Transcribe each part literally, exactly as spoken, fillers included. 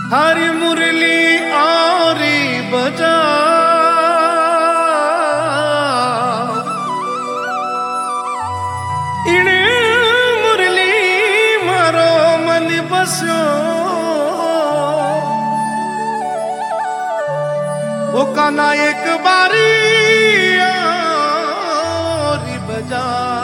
हरी मुरली आरी बजा इने मुरली मारो मन बसो वो काना एक बारी आरी बजा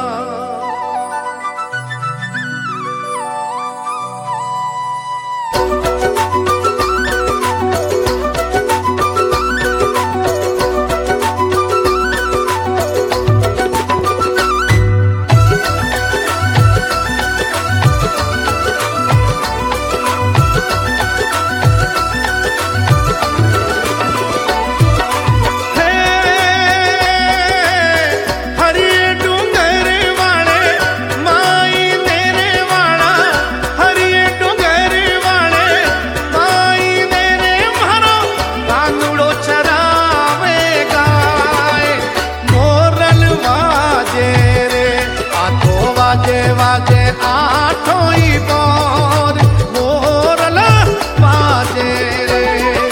वाजे वाजे आठों ही पौर मोरल वाजे रे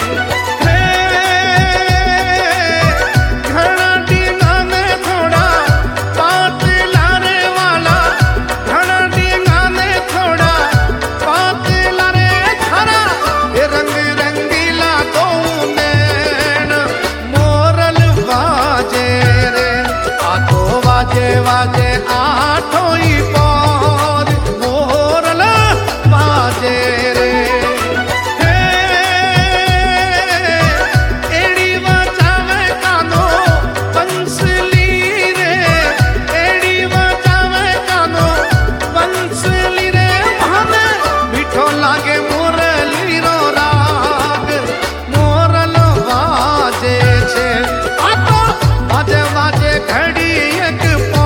घना डींगा में थोड़ा पात लारे वाला घना डींगा में थोड़ा पात लारे खरा ये रंग रंगीला तो नैन मोरल वाजे रे आठों वाजे वाजे आठों ही पौर मोरल वाजे रे एड़ी बजावे कानो बंसली रे एड़ी बजावे कानो बंसली रे माने मीठो लागे मुरली रो राग मोरल वाजे छे आतो वाजे वाजे घड़ी एक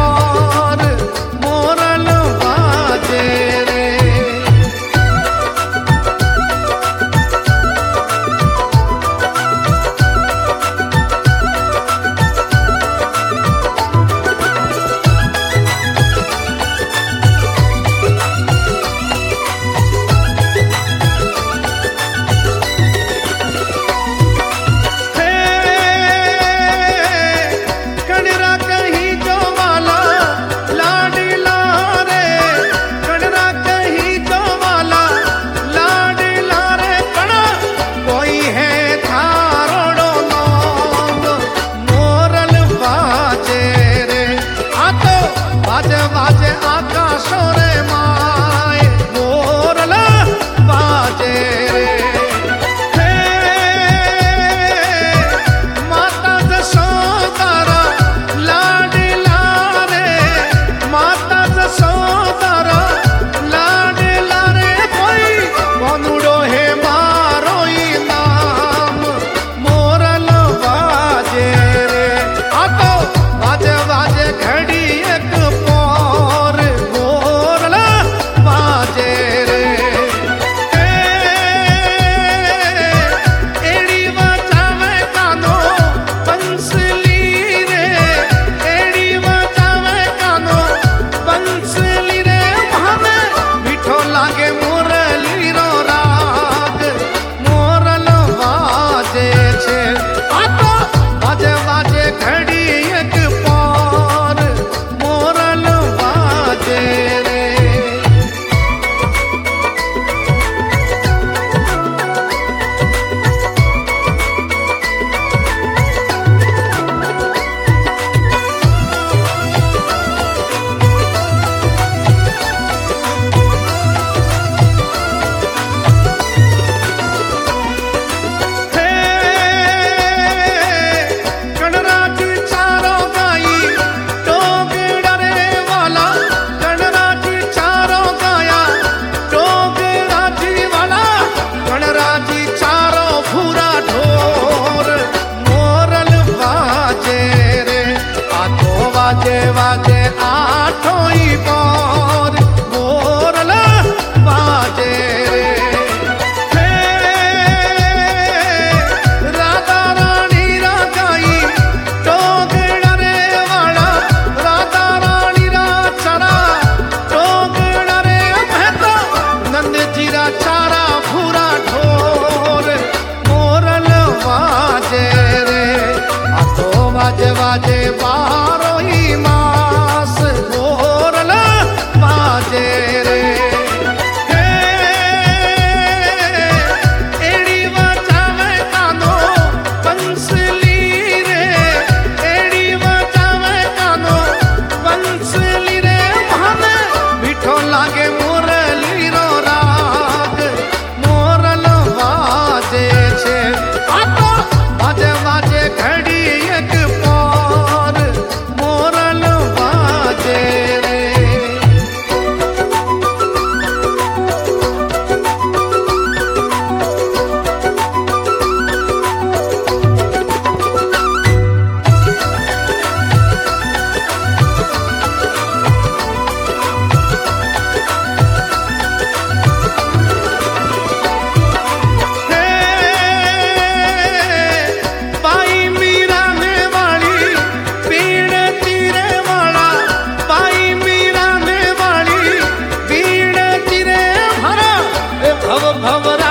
वाजे वाजे आकाशों रे माए मोरल वाजे रे माता जसोदारा लाडला रे माता जसोदारा लाडला रे कोई कोनुड़ो है मारो ही नाम मोरल वाजे रे आतो वाजे वाजे घड़ी एक वाजे वाजे आठों ही पौर मोरल वाजे रे राधा रानी राजाई टोगड़ा रे वाला राधा रानी रा चरा टोगड़ा रे महतो नंद जीरा चारा भूरा ढोर ભવ ભવરા